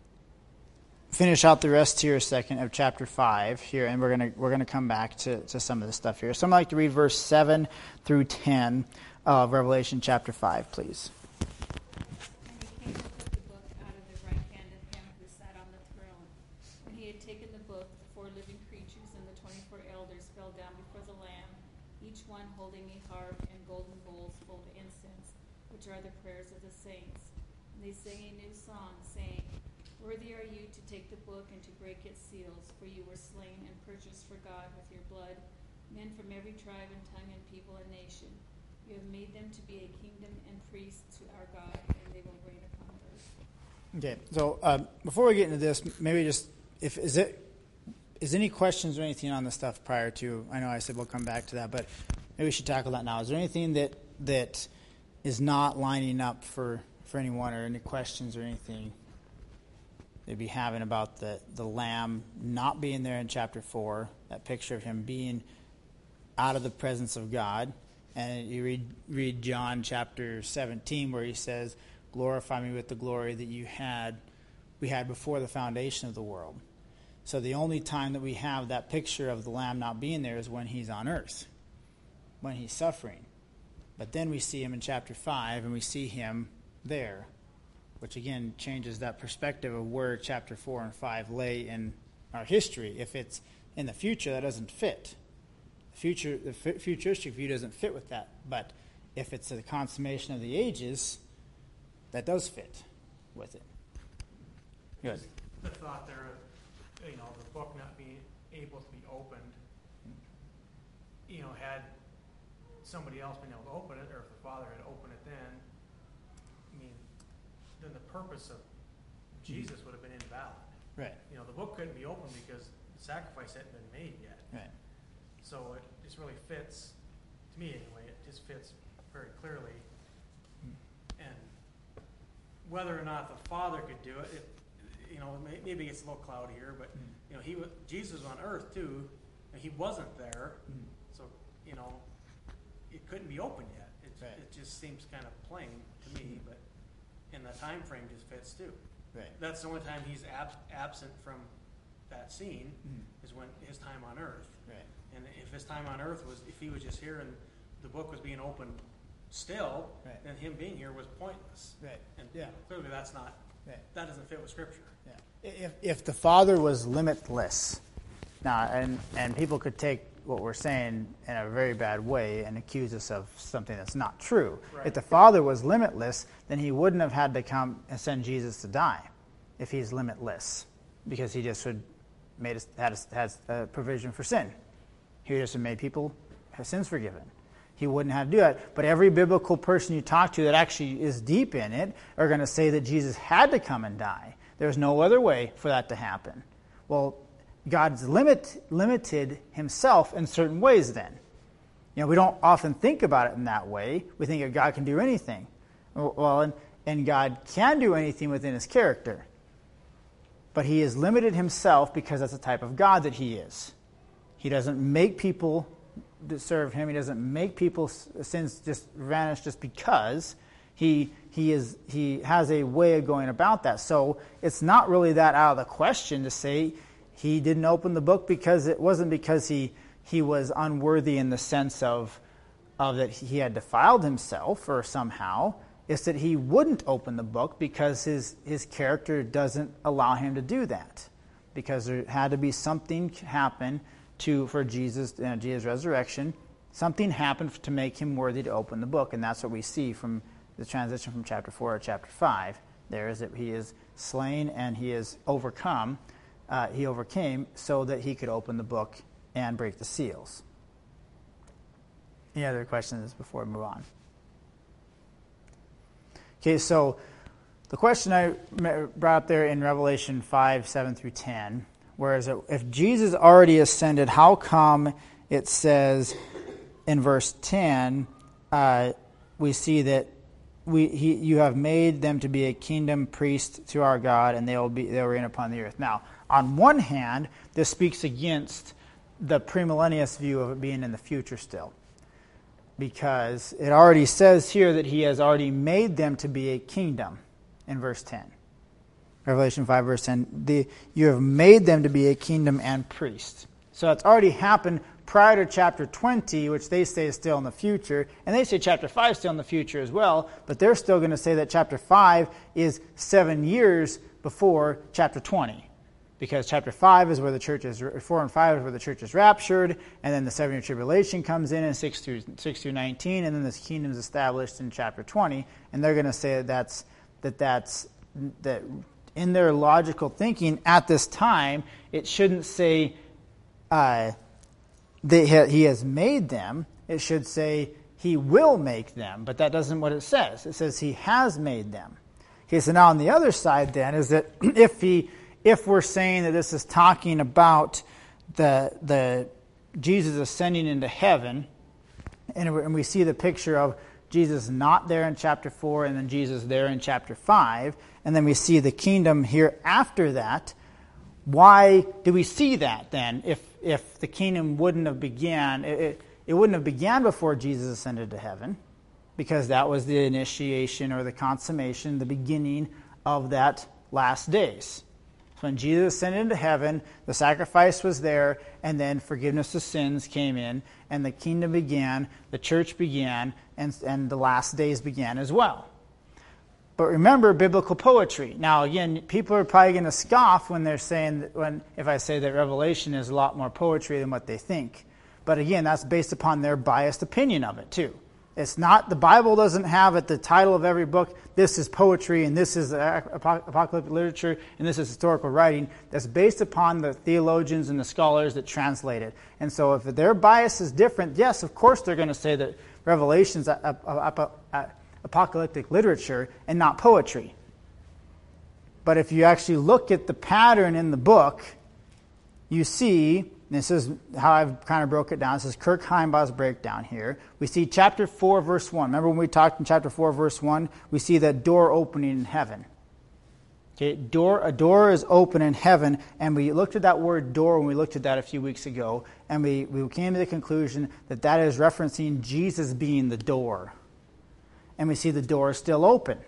finish out the rest here a second of chapter five here, and we're gonna we're gonna come back to, to some of the stuff here. So I'd like to read verse seven through ten of Revelation chapter five, please. And he came and took the book out of the right hand of him who sat on the throne. When he had taken the book, the four living creatures and the twenty-four elders fell down before the Lamb, each one holding a harp and golden bowls full of incense, which are the prayers of the saints. And they sang a new song, saying, worthy are you to take the book and to break its seals, for you were slain and purchased for God with your blood men from every tribe and tongue and people and nation. You have made them to be a kingdom and priests to our God, and they will reign upon earth. Okay, so uh, before we get into this, maybe just if is it is any questions or anything on the stuff prior to? I know I said we'll come back to that, but maybe we should tackle that now. Is there anything that that is not lining up for, for anyone, or any questions or anything they'd be having about the, the Lamb not being there in chapter four, that picture of him being out of the presence of God? And you read read John chapter seventeen, where he says, glorify me with the glory that you had we had before the foundation of the world. So the only time that we have that picture of the Lamb not being there is when he's on earth, when he's suffering. But then we see him in chapter five, and we see him there, which again changes that perspective of where chapter four and five lay in our history. If it's in the future, that doesn't fit. The future, the f- futuristic view doesn't fit with that. But if it's the consummation of the ages, that does fit with it. Good. The thought there of, you know, the book not being able to be opened, you know, had somebody else been able to open it, or if the Father had opened it then, I mean, then the purpose of Jesus would have been invalid. Right. You know, the book couldn't be opened because the sacrifice hadn't been made yet. Right. So it just really fits, to me anyway, it just fits very clearly. And whether or not the Father could do it, it you know, may, maybe it's a little cloudy here, but you know, he was, Jesus was on earth too, and he wasn't there, so you know, it couldn't be open yet. It, Right. it just seems kind of plain to me, but and the time frame just fits too. Right. That's the only time he's ab- absent from that scene Mhm. is when his time on earth. Right. And if his time on earth was, if he was just here and the book was being opened still, Right. then him being here was pointless. Right. And Yeah. clearly that's not, Right. that doesn't fit with Scripture. Yeah. If if the Father was limitless, now and and people could take what we're saying in a very bad way and accuse us of something that's not true. Right. If the Father was limitless, then he wouldn't have had to come and send Jesus to die. If he's limitless, because he just would made us had a, has a provision for sin. He just made people have sins forgiven. He wouldn't have to do that. But every biblical person you talk to that actually is deep in it are going to say that Jesus had to come and die. There's no other way for that to happen. Well, God's limit, limited himself in certain ways then. You know, we don't often think about it in that way. We think that God can do anything. Well, and, and God can do anything within his character. But he has limited himself because that's the type of God that he is. He doesn't make people to serve him. He doesn't make people's sins just vanish just because. He he is he has a way of going about that. So it's not really that out of the question to say he didn't open the book because it wasn't because he he was unworthy in the sense of of that he had defiled himself or somehow. It's that he wouldn't open the book because his his character doesn't allow him to do that. Because there had to be something happen to for Jesus, uh, Jesus' resurrection. Something happened to make him worthy to open the book, and that's what we see from the transition from chapter four to chapter five. There is that he is slain and he is overcome. Uh, he overcame so that he could open the book and break the seals. Any other questions before we move on? Okay, so the question I brought up there in Revelation five, seven through ten, whereas if Jesus already ascended, how come it says in verse ten, uh, we see that we he, you have made them to be a kingdom priest to our God, and they will be they will reign upon the earth. Now, on one hand, this speaks against the premillennialist view of it being in the future still, because it already says here that he has already made them to be a kingdom in verse ten. Revelation five, verse ten, the, you have made them to be a kingdom and priest. So it's already happened prior to chapter twenty, which they say is still in the future, and they say chapter five is still in the future as well, but they're still going to say that chapter five is seven years before chapter twenty. Because chapter five is where the church is, four and five is where the church is raptured, and then the seven-year tribulation comes in, and six through nineteen, and then this kingdom is established in chapter twenty, and they're going to say that that's, that that's, that in their logical thinking at this time, it shouldn't say uh, that he has made them, it should say he will make them, but that doesn't what it says. It says he has made them. Okay, so now on the other side then is that if he If we're saying that this is talking about the the Jesus ascending into heaven, and we, and we see the picture of Jesus not there in chapter four, and then Jesus there in chapter five, and then we see the kingdom here after that, why do we see that then? If if the kingdom wouldn't have began, it, it wouldn't have began before Jesus ascended to heaven, because that was the initiation or the consummation, the beginning of that last days. So when Jesus ascended into heaven, the sacrifice was there, and then forgiveness of sins came in, and the kingdom began, the church began, and, and the last days began as well. But remember biblical poetry. Now again, people are probably going to scoff when they're saying, that when if I say that Revelation is a lot more poetry than what they think. But again, that's based upon their biased opinion of it too. It's not, the Bible doesn't have at the title of every book, this is poetry and this is apocalyptic literature and this is historical writing. That's based upon the theologians and the scholars that translate it. And so if their bias is different, yes, of course they're going to say that Revelation's apocalyptic literature and not poetry. But if you actually look at the pattern in the book, you see, this is how I've kind of broke it down. This is Kirk Heimbaugh's breakdown here. We see chapter four, verse one. Remember when we talked in chapter four, verse one? We see that door opening in heaven. Okay, door, a door is open in heaven, and we looked at that word door when we looked at that a few weeks ago, and we, we came to the conclusion that that is referencing Jesus being the door. And we see the door is still open.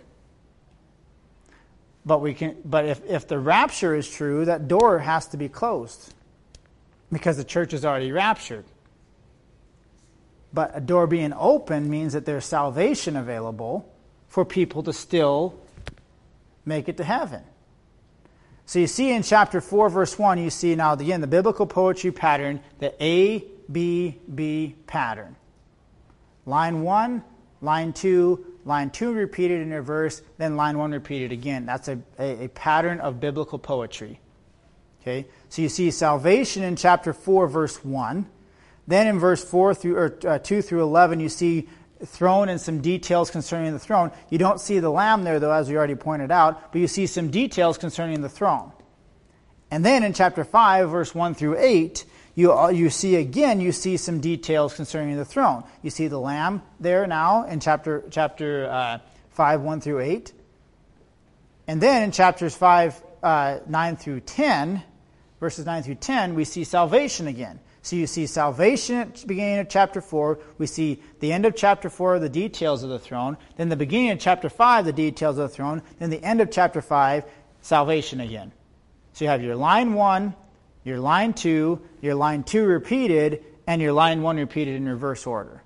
But we can. But if, if the rapture is true, that door has to be closed, because the church is already raptured. But a door being open means that there's salvation available for people to still make it to heaven. So you see in chapter four, verse one, you see now, again, the biblical poetry pattern, the A, B, B pattern. Line one, line two, line two repeated in reverse, then line one repeated again. That's a, a, a pattern of biblical poetry. Okay, so you see salvation in chapter four, verse one. Then in verse four through or uh, two through eleven, you see throne and some details concerning the throne. You don't see the Lamb there, though, as we already pointed out, but you see some details concerning the throne. And then in chapter five, verse one through eight, you you see again, you see some details concerning the throne. You see the Lamb there now in chapter chapter uh, five, one through eight. And then in chapters five, uh, nine through ten, verses nine through ten, we see salvation again. So you see salvation at the beginning of chapter four. We see the end of chapter four, the details of the throne. Then the beginning of chapter five, the details of the throne. Then the end of chapter five, salvation again. So you have your line one, your line two, your line two repeated, and your line one repeated in reverse order.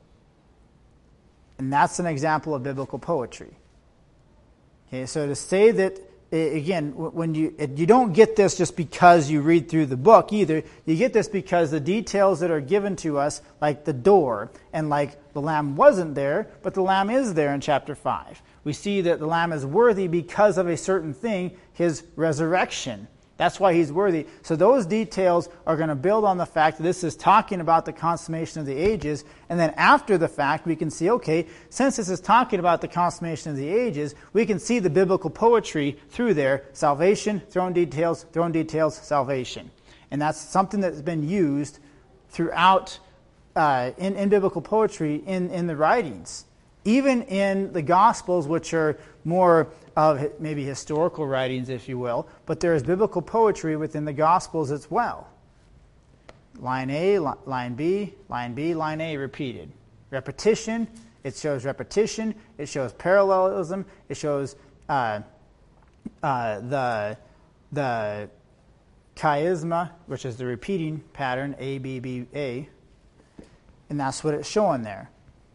And that's an example of biblical poetry. Okay, so to say that, again, when you you don't get this just because you read through the book either. You get this because the details that are given to us, like the door, and like the Lamb wasn't there, but the Lamb is there in chapter five. We see that the Lamb is worthy because of a certain thing, his resurrection. That's why he's worthy. So those details are going to build on the fact that this is talking about the consummation of the ages. And then after the fact, we can see, okay, since this is talking about the consummation of the ages, we can see the biblical poetry through there. Salvation, throne details, throne details, salvation. And that's something that's been used throughout uh, in, in biblical poetry in, in the writings. Even in the Gospels, which are more of maybe historical writings, if you will, but there is biblical poetry within the Gospels as well. Line A, line B, line B, line A repeated. Repetition, it shows repetition, it shows parallelism, it shows uh, uh, the, the chiasma, which is the repeating pattern, A, B, B, A, and that's what it's showing there.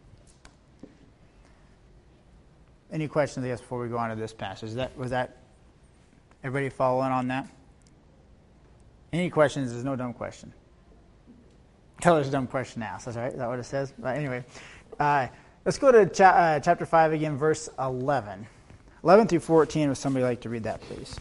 Any questions, I guess, before we go on to this passage? Is that, was that, everybody following on that? Any questions? There's no dumb question. Tell there's a dumb question asked. That's right. Is that what it says? But anyway, uh, let's go to cha- uh, chapter five again, verse eleven. eleven through fourteen, would somebody like to read that, please?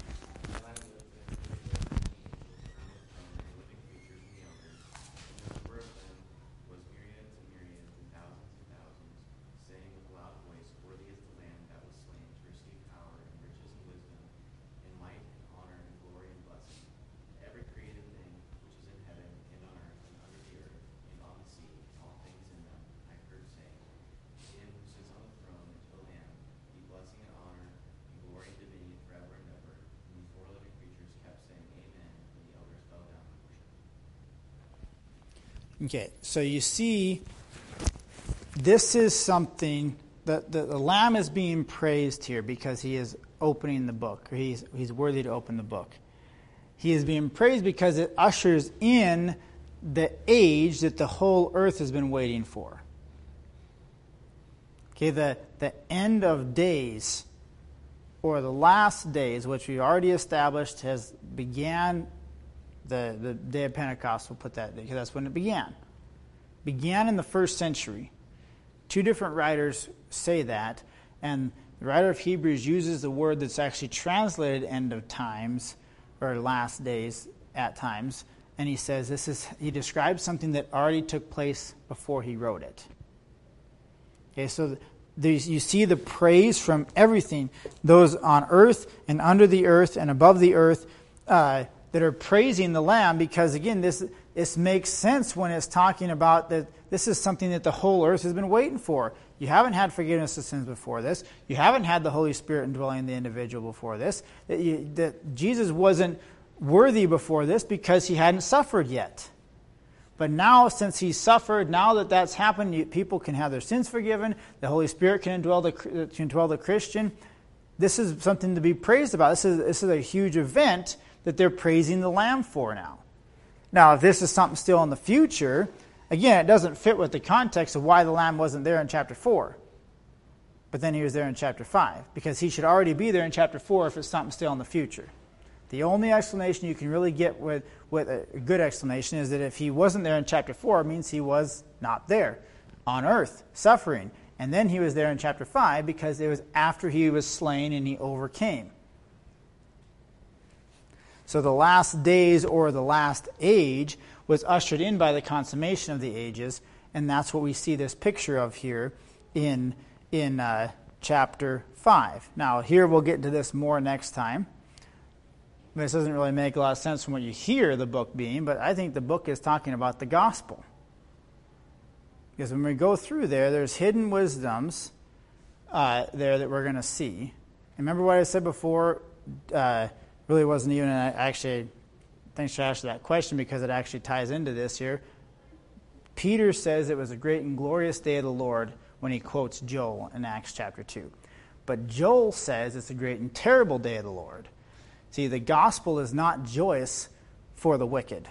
Okay, so you see, this is something that the, the Lamb is being praised here because he is opening the book, or he's he's worthy to open the book. He is being praised because it ushers in the age that the whole earth has been waiting for. Okay, the, the end of days, or the last days, which we already established has began. The, the day of Pentecost, we'll put that, because that's when it began. Began in the first century. Two different writers say that, and the writer of Hebrews uses the word that's actually translated end of times, or last days at times, and he says this is, he describes something that already took place before he wrote it. Okay, so these, you see the praise from everything, those on earth and under the earth and above the earth, uh, that are praising the Lamb, because again, this this makes sense when it's talking about that this is something that the whole earth has been waiting for. You haven't had forgiveness of sins before this. You haven't had the Holy Spirit indwelling in the individual before this. That, you, that Jesus wasn't worthy before this because he hadn't suffered yet. But now, since he's suffered, now that that's happened, you, people can have their sins forgiven. The Holy Spirit can indwell the, can indwell the Christian. This is something to be praised about. This is this is a huge event that they're praising the Lamb for now. Now, if this is something still in the future, again, it doesn't fit with the context of why the Lamb wasn't there in chapter four. But then he was there in chapter five, because he should already be there in chapter four if it's something still in the future. The only explanation you can really get with, with a good explanation is that if he wasn't there in chapter four, it means he was not there on earth, suffering. And then he was there in chapter five because it was after he was slain and he overcame. So the last days or the last age was ushered in by the consummation of the ages, and that's what we see this picture of here in, in uh, chapter five. Now, here we'll get into this more next time. This doesn't really make a lot of sense from what you hear the book being, but I think the book is talking about the gospel. Because when we go through there, there's hidden wisdoms uh, there that we're going to see. And remember what I said before? Uh, really wasn't even, uh, actually, thanks Josh for that question, because it actually ties into this here. Peter says it was a great and glorious day of the Lord when he quotes Joel in Acts chapter two. But Joel says it's a great and terrible day of the Lord. See, the gospel is not joyous for the wicked.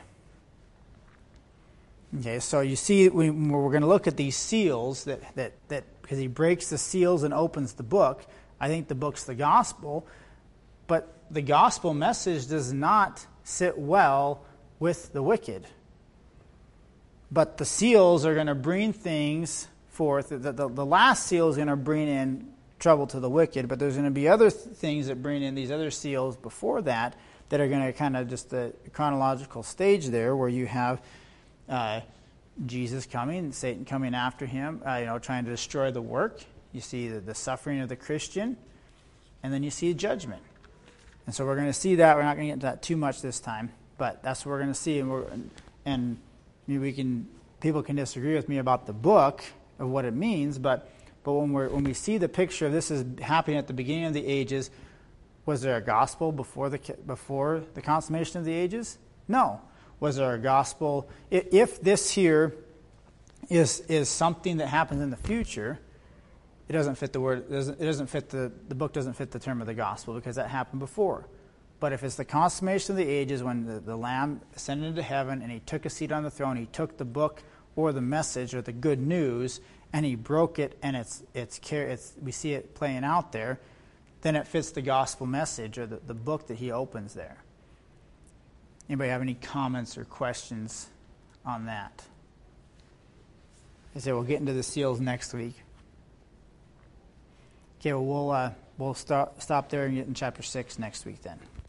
Okay, so you see, we, we're going to look at these seals, that, that, that because he breaks the seals and opens the book. I think the book's the gospel, but the gospel message does not sit well with the wicked. But the seals are going to bring things forth. The, the, the last seal is going to bring in trouble to the wicked, but there's going to be other th- things that bring in these other seals before that that are going to kind of just the chronological stage there, where you have uh, Jesus coming, Satan coming after him, uh, you know, trying to destroy the work. You see the, the suffering of the Christian, and then you see judgment. And so we're going to see that. We're not going to get into that too much this time, but that's what we're going to see. And we're and maybe we can people can disagree with me about the book of what it means, but. But when we when we see the picture of this is happening at the beginning of the ages, was there a gospel before the before the consummation of the ages? No. Was there a gospel? If this here is is something that happens in the future, it doesn't fit the word. It doesn't, it doesn't fit the the book doesn't fit the term of the gospel, because that happened before. But if it's the consummation of the ages, when the, the Lamb ascended into heaven and he took a seat on the throne, he took the book or the message or the good news, and he broke it, and it's it's, it's we see it playing out there, then it fits the gospel message or the, the book that he opens there. Anybody have any comments or questions on that? I say we'll get into the seals next week. Okay, well we'll uh, we'll stop stop there and get in chapter six next week then.